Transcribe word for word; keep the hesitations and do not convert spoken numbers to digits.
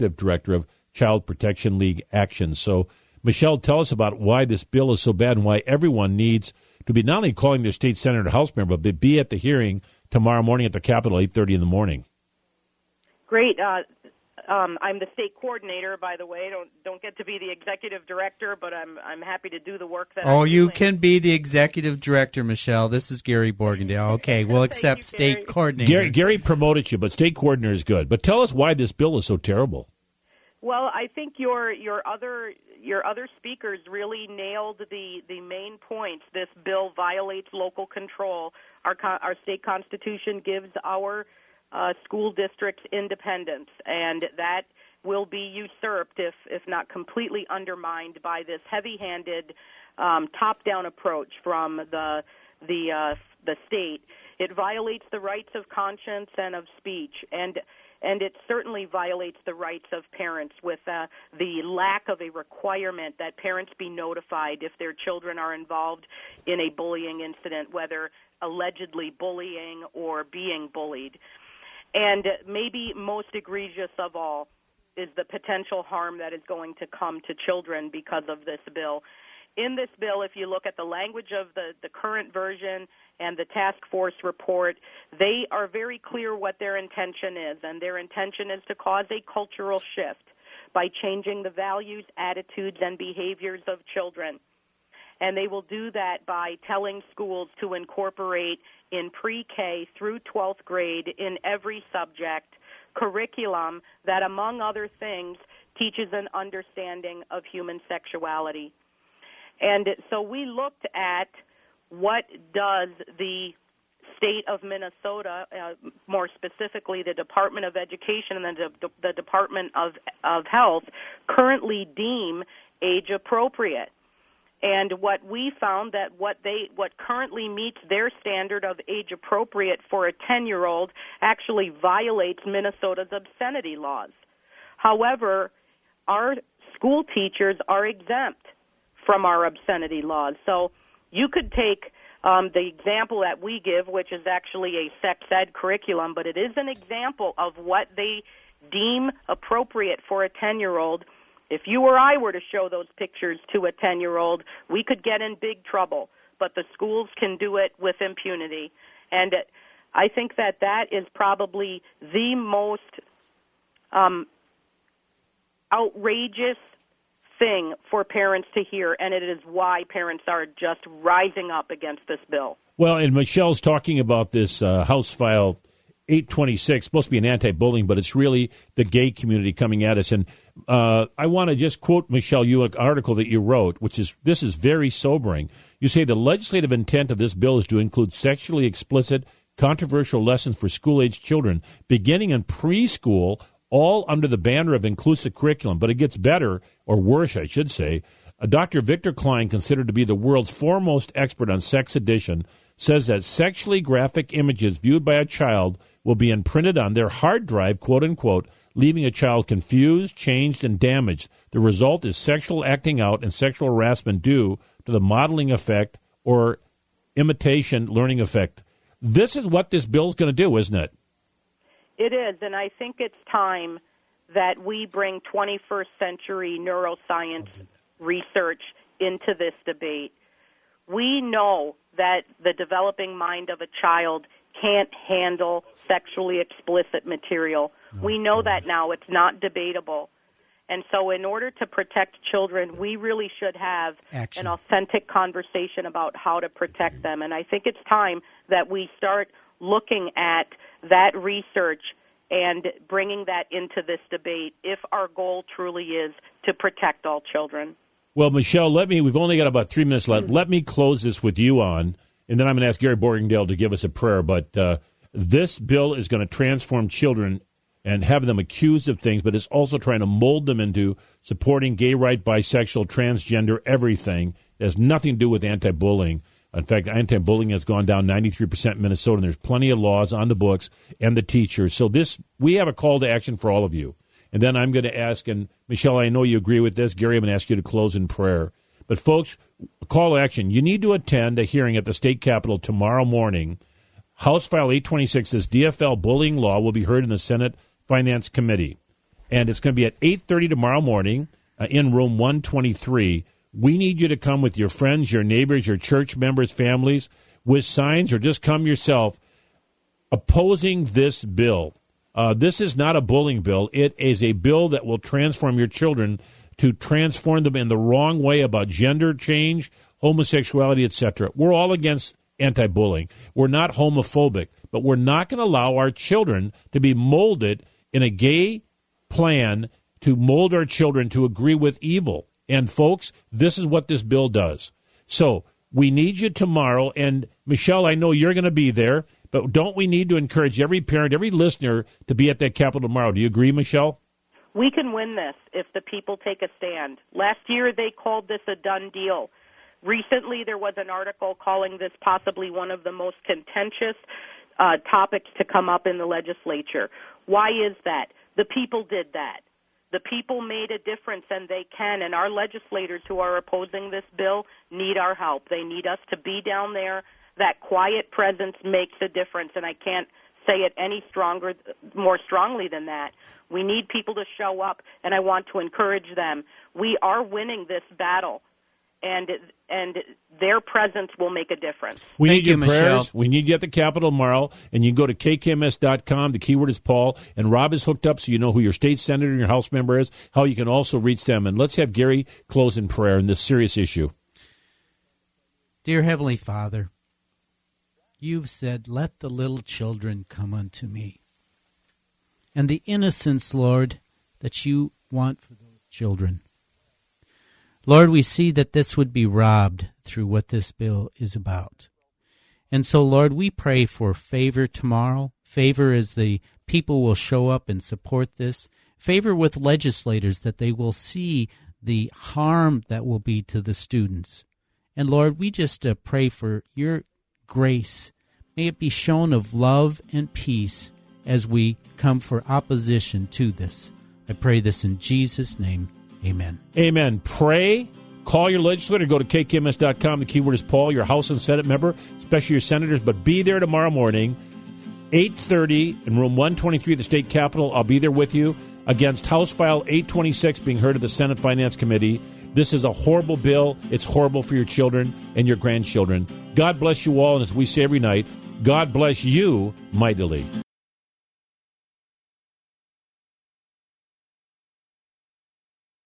director of Child Protection League Action. So, Michelle, tell us about why this bill is so bad and why everyone needs to be not only calling their state senator or House member, but be at the hearing tomorrow morning at the Capitol, eight thirty in the morning. Great. Uh, um, I'm the state coordinator, by the way. Don't don't get to be the executive director, but I'm I'm happy to do the work that. Oh, I'm you doing. can be the executive director, Michelle. This is Gary Borgendale. Okay, we'll accept you, state Gary. coordinator. Gary, Gary promoted you, but state coordinator is good. But tell us why this bill is so terrible. Well, I think your your other your other speakers really nailed the, the main points. This bill violates local control. Our our state constitution gives our uh, school districts independence, and that will be usurped if if not completely undermined by this heavy-handed um, top-down approach from the the uh, the state. It violates the rights of conscience and of speech, and and it certainly violates the rights of parents with uh, the lack of a requirement that parents be notified if their children are involved in a bullying incident, whether allegedly bullying or being bullied. And maybe most egregious of all is the potential harm that is going to come to children because of this bill. In this bill, if you look at the language of the, the current version and the task force report, they are very clear what their intention is, and their intention is to cause a cultural shift by changing the values, attitudes, and behaviors of children. And they will do that by telling schools to incorporate in pre-K through twelfth grade in every subject curriculum that, among other things, teaches an understanding of human sexuality. And so we looked at what does the state of Minnesota, uh, more specifically the Department of Education and the, the Department of, of Health, currently deem age appropriate. And what we found that what they what currently meets their standard of age appropriate for a ten-year-old actually violates Minnesota's obscenity laws. However, our school teachers are exempt from our obscenity laws. So you could take um, the example that we give, which is actually a sex ed curriculum, but it is an example of what they deem appropriate for a ten-year-old. If you or I were to show those pictures to a ten-year-old, we could get in big trouble, but the schools can do it with impunity. And I think that that is probably the most um, outrageous thing for parents to hear, and it is why parents are just rising up against this bill. Well, and Michelle's talking about this uh, House File eight twenty-six, supposed to be an anti-bullying, but it's really the gay community coming at us. And uh, I want to just quote, Michelle, you an article that you wrote, which is, this is very sobering. You say the legislative intent of this bill is to include sexually explicit, controversial lessons for school-age children, beginning in preschool, all under the banner of inclusive curriculum. But it gets better, or worse, I should say. Uh, Doctor Victor Klein, considered to be the world's foremost expert on sex addiction, says that sexually graphic images viewed by a child will be imprinted on their hard drive, quote-unquote, leaving a child confused, changed, and damaged. The result is sexual acting out and sexual harassment due to the modeling effect or imitation learning effect. This is what this bill is going to do, isn't it? It is, and I think it's time that we bring twenty-first century neuroscience research into this debate. We know that the developing mind of a child can't handle sexually explicit material. Oh, we know God. that now. It's not debatable. And so in order to protect children, we really should have Action. an authentic conversation about how to protect them. And I think it's time that we start looking at that research and bringing that into this debate if our goal truly is to protect all children. Well, Michelle, let me, we've only got about three minutes left. Let me close this with you on, and then I'm going to ask Gary Borgendale to give us a prayer. But uh, this bill is going to transform children and have them accused of things, but it's also trying to mold them into supporting gay right, bisexual, transgender, everything. It has nothing to do with anti-bullying. In fact, anti-bullying has gone down ninety-three percent in Minnesota, and there's plenty of laws on the books and the teachers. So this, we have a call to action for all of you. And then I'm going to ask, and Michelle, I know you agree with this. Gary, I'm going to ask you to close in prayer. But folks, call to action. You need to attend a hearing at the state capitol tomorrow morning. House File eight twenty-six, this D F L bullying law, will be heard in the Senate Finance Committee. and it's going to be at eight thirty tomorrow morning uh, in room one twenty-three. We need you to come with your friends, your neighbors, your church members, families, with signs, or just come yourself, opposing this bill. Uh, this is not a bullying bill. It is a bill that will transform your children, to transform them in the wrong way about gender change, homosexuality, et cetera. We're all against anti-bullying. We're not homophobic, but we're not going to allow our children to be molded in a gay plan to mold our children to agree with evil. And, folks, this is what this bill does. So we need you tomorrow. And, Michelle, I know you're going to be there, but don't we need to encourage every parent, every listener to be at that Capitol tomorrow? Do you agree, Michelle? We can win this if the people take a stand. Last year they called this a done deal. Recently there was an article calling this possibly one of the most contentious uh, topics to come up in the legislature. Why is that? The people did that. The people made a difference, and they can, and our legislators who are opposing this bill need our help. They need us to be down there. That quiet presence makes a difference, and I can't say it any stronger, more strongly than that. We need people to show up, and I want to encourage them. We are winning this battle, and and their presence will make a difference. We Thank need your you, prayers. Michelle. We need you at the Capitol tomorrow, and you can go to K K M S dot com. The keyword is Paul, and Rob is hooked up so you know who your state senator and your House member is, how you can also reach them. And let's have Gary close in prayer in this serious issue. Dear Heavenly Father, you've said, let the little children come unto me. And the innocence, Lord, that you want for those children. Lord, we see that this would be robbed through what this bill is about. And so, Lord, we pray for favor tomorrow, favor as the people will show up and support this, favor with legislators that they will see the harm that will be to the students. And, Lord, we just uh, pray for your grace. May it be shown of love and peace as we come for opposition to this. I pray this in Jesus' name. Amen. Amen. Pray. Call your legislator. Go to K K M S dot com. The keyword is Paul, your House and Senate member, especially your senators. But be there tomorrow morning, eight thirty in room one twenty-three of the state capitol. I'll be there with you against House File eight twenty-six being heard at the Senate Finance Committee. This is a horrible bill. It's horrible for your children and your grandchildren. God bless you all. And as we say every night, God bless you mightily.